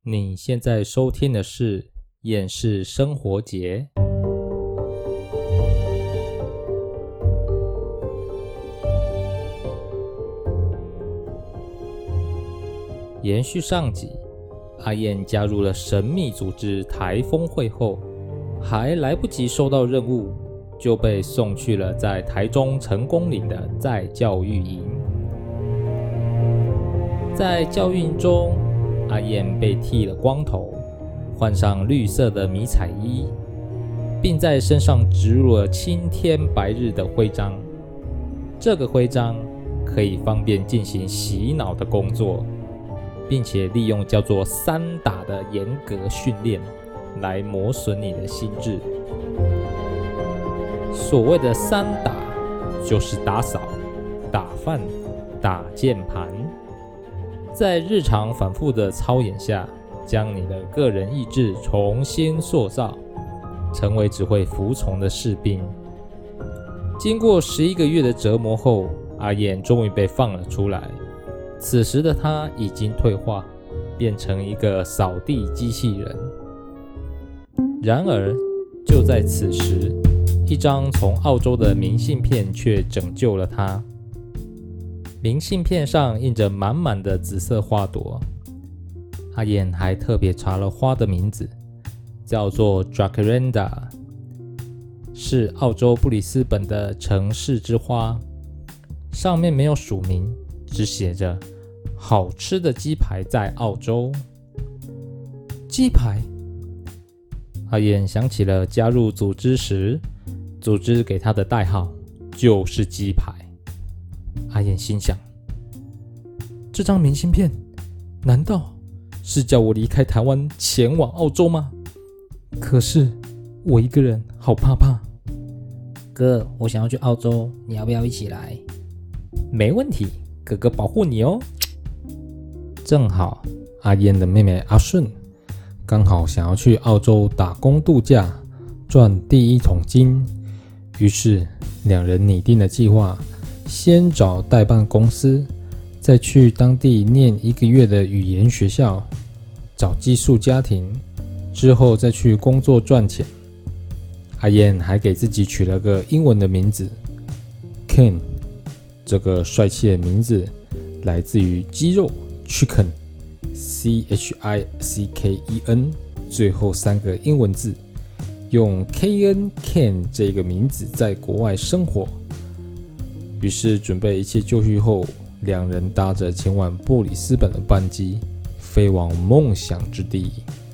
你现在收听的是《厌世生活节》。延续上集，阿燕加入了神秘组织台风会后，还来不及收到任务，就被送去了在台中成功岭的再教育营。在教育营中，阿燕被剃了光头，换上绿色的迷彩衣，并在身上植入了青天白日的徽章。这个徽章可以方便进行洗脑的工作，并且利用叫做3打的严格训练来磨损你的心智。所谓的3打，就是打扫、打饭、打键盘。在日常反复的操演下，将你的个人意志重新塑造，成为只会服从的士兵。经过11个月的折磨后，阿燕终于被放了出来。此时的他已经退化，变成一个扫地机器人。然而，就在此时，一张从澳洲的明信片却拯救了他。明信片上印着满满的紫色花朵，阿燕还特别查了花的名字，叫做 Jacaranda， 是澳洲布里斯本的城市之花。上面没有署名，只写着好吃的鸡排在澳洲。鸡排，阿燕想起了加入组织时，组织给他的代号就是鸡排。阿燕心想，这张明信片难道是叫我离开台湾前往澳洲吗？可是我一个人好怕怕。 哥，我想要去澳洲，你要不要一起来？ 没问题，哥哥保护你哦。正好阿燕的妹妹阿顺刚好想要去澳洲打工度假，赚第一桶金，于是两人拟定了计划，先找代办公司，再去当地念1个月的语言学校，找寄宿家庭，之后再去工作赚钱。阿燕还给自己取了个英文的名字 Ken， 这个帅气的名字来自于鸡肉 Chicken， CHICKEN， 最后3个英文字，用 KN Ken 这个名字在国外生活。于是准备一切就绪后，两人搭着前往布里斯本的班机，飞往梦想之地。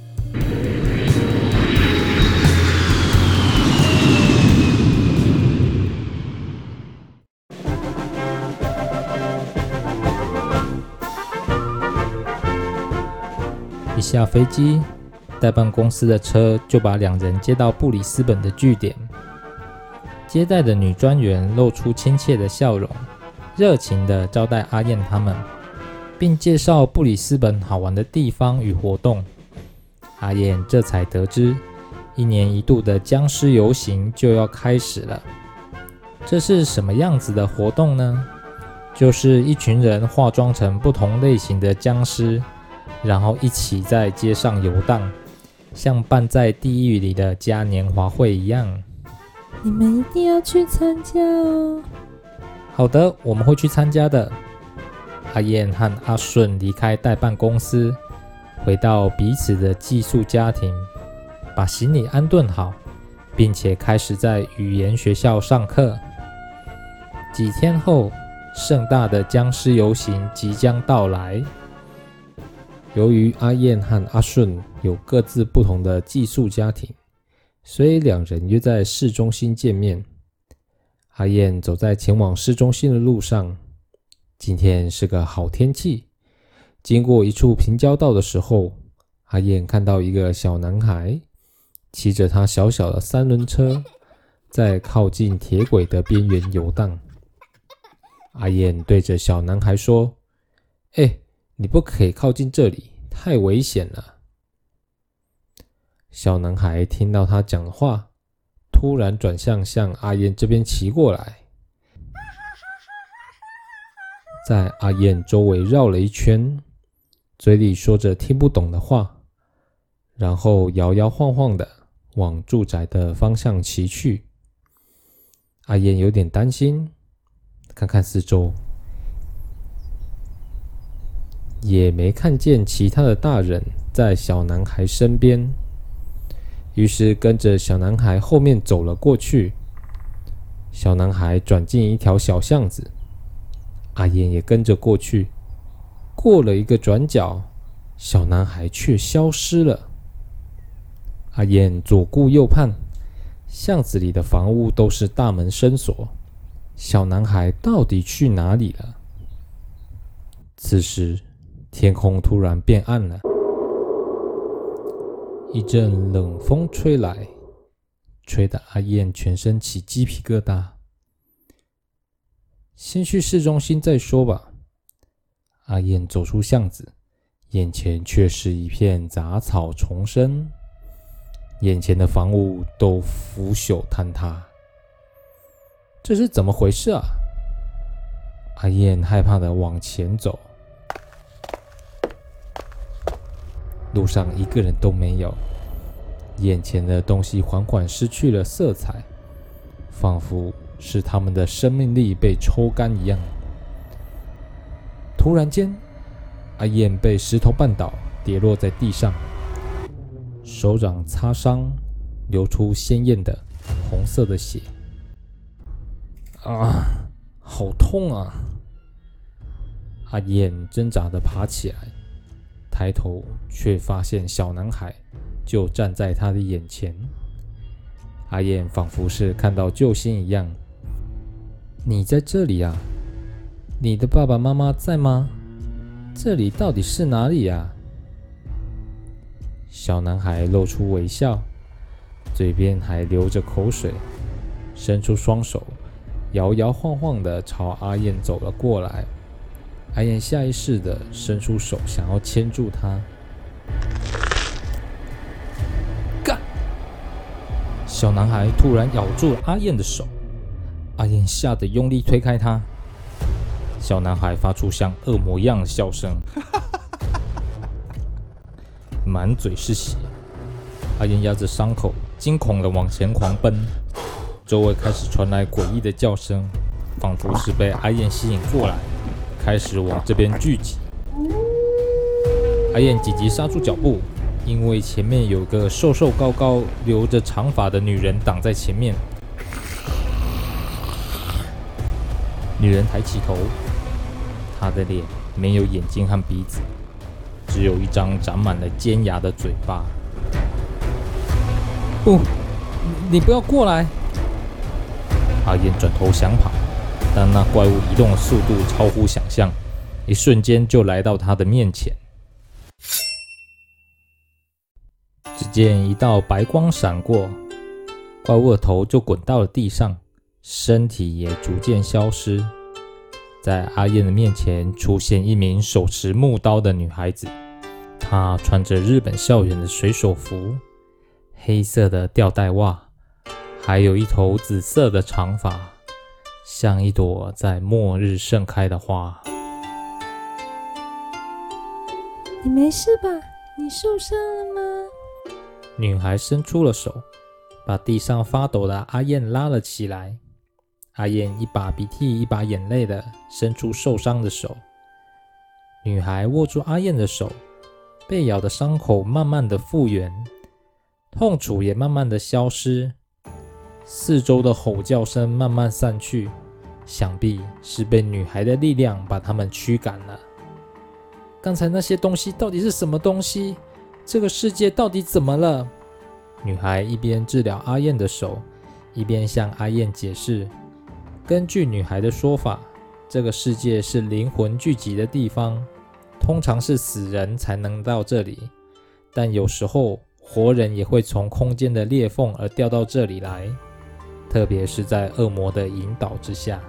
一下飞机，代办公司的车就把两人接到布里斯本的据点。接待的女专员露出亲切的笑容，热情地招待阿燕他们，并介绍布里斯本好玩的地方与活动。阿燕这才得知，1年1度的僵尸游行就要开始了。这是什么样子的活动呢？就是一群人化妆成不同类型的僵尸，然后一起在街上游荡，像办在地狱里的嘉年华会一样。 你们一定要去参加哦。 好的，我们会去参加的。阿燕和阿顺离开代办公司，回到彼此的寄宿家庭，把行李安顿好，并且开始在语言学校上课。几天后，盛大的僵尸游行即将到来。由于阿燕和阿顺有各自不同的寄宿家庭，所以两人约在市中心见面。阿燕走在前往市中心的路上，今天是个好天气。经过一处平交道的时候，阿燕看到一个小男孩骑着他小小的3轮车，在靠近铁轨的边缘游荡。阿燕对着小男孩说：“你不可以靠近这里，太危险了。”小男孩听到他讲的话，突然转向阿燕这边骑过来，在阿燕周围绕了一圈，嘴里说着听不懂的话， 然后摇摇晃晃的往住宅的方向骑去。阿燕有点担心，看看四周，也没看见其他的大人在小男孩身边，于是跟着小男孩后面走了过去。小男孩转进一条小巷子，阿燕也跟着过去。过了一个转角，小男孩却消失了。阿燕左顾右盼，巷子里的房屋都是大门深锁，小男孩到底去哪里了？此时，天空突然变暗了，一阵冷风吹来，吹得阿燕全身起鸡皮疙瘩。先去市中心再说吧。阿燕走出巷子，眼前却是一片杂草丛生，眼前的房屋都腐朽坍塌。这是怎么回事啊？阿燕害怕地往前走，路上一个人都没有，眼前的东西缓缓失去了色彩，仿佛是他们的生命力被抽干一样。突然间，阿燕被石头绊倒，跌落在地上，手掌擦伤，流出鲜艳的红色的血。啊，好痛啊！阿燕挣扎地爬起来，抬头却发现小男孩就站在他的眼前。阿燕仿佛是看到救星一样。你在这里啊？你的爸爸妈妈在吗？这里到底是哪里啊？小男孩露出微笑，嘴边还流着口水，伸出双手，摇摇晃晃地朝阿燕走了过来。阿燕下意识地伸出手，想要牵住他。干！小男孩突然咬住了阿燕的手，阿燕吓得用力推开他。小男孩发出像恶魔一样的笑声，满嘴是血。阿燕压着伤口，惊恐地往前狂奔。周围开始传来诡异的叫声，仿佛是被阿燕吸引过来，开始往这边聚集。阿燕紧急刹住脚步，因为前面有个瘦瘦高高、留着长发的女人挡在前面。女人抬起头，她的脸没有眼睛和鼻子，只有一张长满了尖牙的嘴巴。不，你不要过来！阿燕转头想跑，但那怪物移动的速度超乎想象，一瞬间就来到她的面前。只见一道白光闪过，怪物的头就滚到了地上，身体也逐渐消失。在阿燕的面前出现一名手持木刀的女孩子，她穿着日本校园的水手服，黑色的吊带袜，还有一头紫色的长发，像一朵在末日盛开的花。 你没事吧？你受伤了吗？ 女孩伸出了手，把地上发抖的阿燕拉了起来。阿燕一把鼻涕一把眼泪的伸出受伤的手，女孩握住阿燕的手，被咬的伤口慢慢的复原，痛楚也慢慢的消失，四周的吼叫声慢慢散去，想必是被女孩的力量把他们驱赶了。刚才那些东西到底是什么东西？这个世界到底怎么了？女孩一边治疗阿燕的手，一边向阿燕解释。根据女孩的说法，这个世界是灵魂聚集的地方，通常是死人才能到这里，但有时候活人也会从空间的裂缝而掉到这里来，特别是在恶魔的引导之下。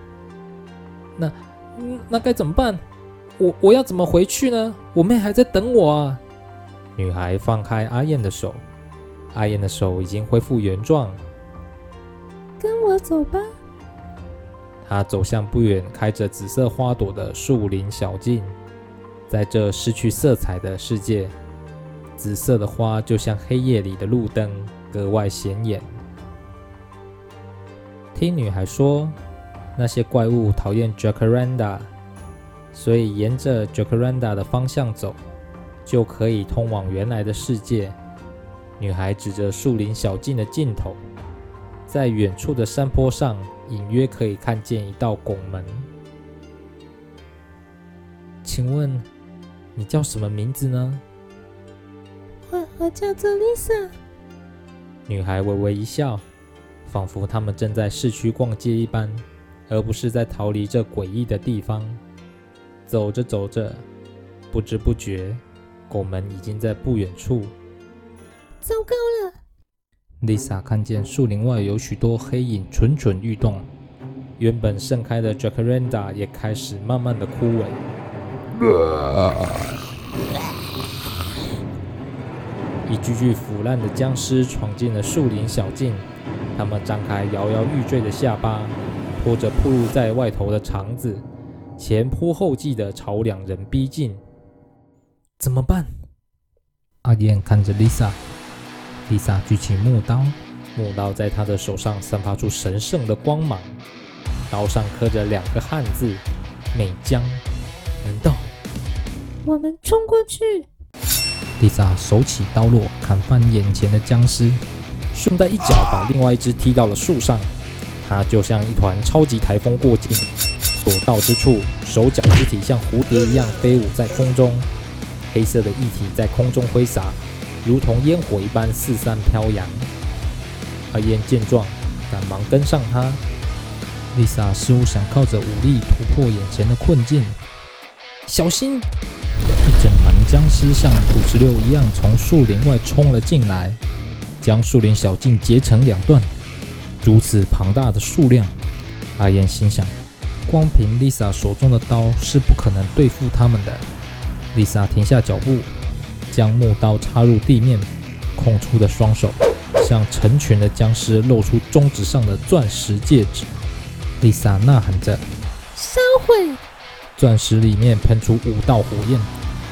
那该怎么办？我要怎么回去呢？我妹还在等我啊！女孩放开阿燕的手，阿燕的手已经恢复原状。 跟我走吧。 她走向不远开着紫色花朵的树林小径，在这失去色彩的世界， 紫色的花就像黑夜里的路灯，格外显眼。听女孩说，那些怪物讨厌 Jacaranda， 所以沿着 Jacaranda 的方向走，就可以通往原来的世界。女孩指着树林小径的尽头，在远处的山坡上，隐约可以看见一道拱门。请问你叫什么名字呢？ 我叫做 Lisa。 女孩微微一笑，仿佛他们正在市区逛街一般，而不是在逃离这诡异的地方。走着走着，不知不觉，拱门已经在不远处。 糟糕了 Lisa 看见树林外有许多黑影蠢蠢欲动，原本盛开的 Jacaranda 也开始慢慢的枯萎。一具具腐烂的僵尸闯进了树林小径，他们张开摇摇欲坠的下巴，拖着暴露在外头的肠子，前仆后继地朝两人逼近。怎么办？阿燕看着 Lisa 举起木刀，木刀在她的手上散发出神圣的光芒，刀上刻着2个汉字：美江。难道我们冲过去 ？Lisa 手起刀落，砍翻眼前的僵尸，顺带一脚把另外一只踢到了树上。它就像一团超级台风过境，所到之处，手脚肢体像蝴蝶一样飞舞在空中，黑色的液体在空中挥洒，如同烟火一般四散飘扬。阿燕见状，赶忙跟上他。Lisa 似乎想靠着武力突破眼前的困境。小心！一整团僵尸像土石流一样从树林外冲了进来，将树林小径截成2段。如此庞大的数量，阿燕心想，光凭 Lisa 手中的刀是不可能对付他们的。Lisa 停下脚步，将木刀插入地面，空出的双手向成群的僵尸露出中指上的钻石戒指。Lisa 呐喊着：“ 烧毁！” 钻石里面喷出5道火焰，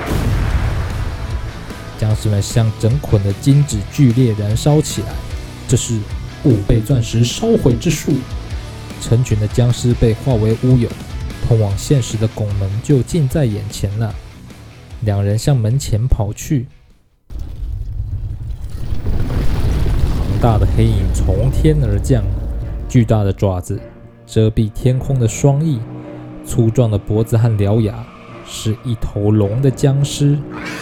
僵尸们像整捆的金纸剧烈燃烧起来。这是5倍钻石烧毁之术。成群的僵尸被化为乌有，通往现实的拱门就近在眼前了。2人向门前跑去。庞大的黑影从天而降，巨大的爪子遮蔽天空的双翼，粗壮的脖子和獠牙，是一头龙的僵尸。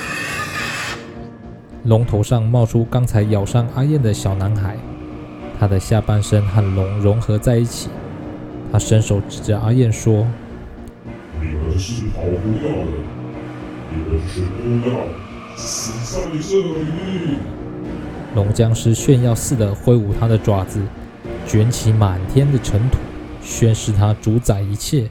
龙头上冒出刚才咬伤阿燕的小男孩，他的下半身和龙融合在一起。他伸手指着阿燕说：“ 你们是逃不掉的，你们全都要死在这里！” 龙僵尸炫耀似的挥舞他的爪子，卷起满天的尘土，宣示他主宰一切。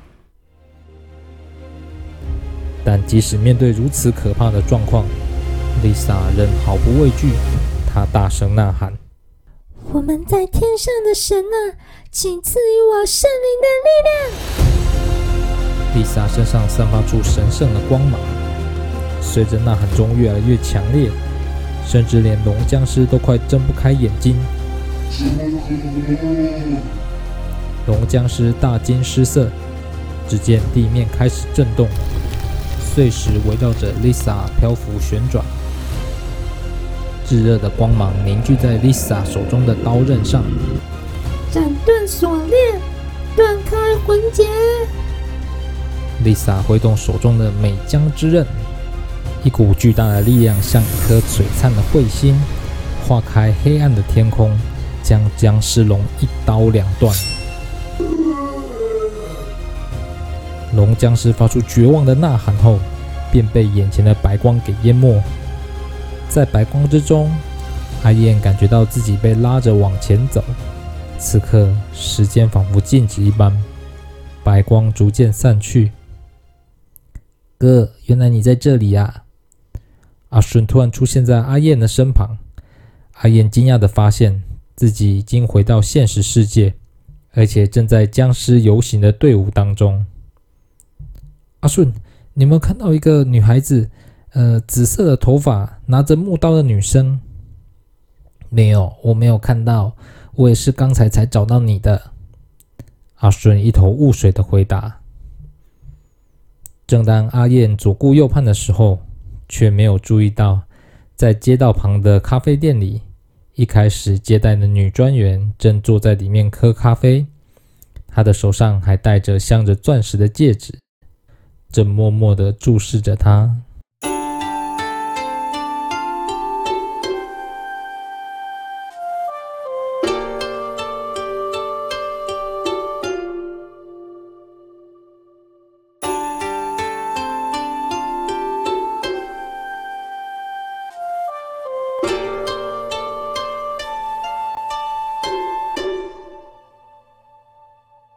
但即使面对如此可怕的状况，Lisa 仍毫不畏惧。她大声呐喊：“ 我们在天上的神啊，请赐予我圣灵的力量！” Lisa 身上散发出神圣的光芒，随着呐喊中越来越强烈，甚至连龙僵尸都快睁不开眼睛。龙僵尸大惊失色，只见地面开始震动，碎石围绕着 Lisa 漂浮旋转，炙热的光芒凝聚在 Lisa 手中的刀刃上。 斩断锁链，断开魂结。 Lisa 挥动手中的美江之刃，一股巨大的力量像一颗璀璨的彗星，划开黑暗的天空，将僵尸龙一刀2断。龙僵尸发出绝望的呐喊后，便被眼前的白光给淹没。在白光之中，阿燕感觉到自己被拉着往前走。此刻，时间仿佛静止一般，白光逐渐散去。哥，原来你在这里啊！阿顺突然出现在阿燕的身旁。阿燕惊讶地发现自己已经回到现实世界，而且正在僵尸游行的队伍当中。阿顺，你有没有看到一个女孩子？ 紫色的头发拿着木刀的女生。没有，我没有看到，我也是刚才才找到你的。阿顺一头雾水的回答。正当阿燕左顾右盼的时候，却没有注意到，在街道旁的咖啡店里，一开始接待的女专员正坐在里面喝咖啡，她的手上还戴着镶着钻石的戒指，正默默地注视着她。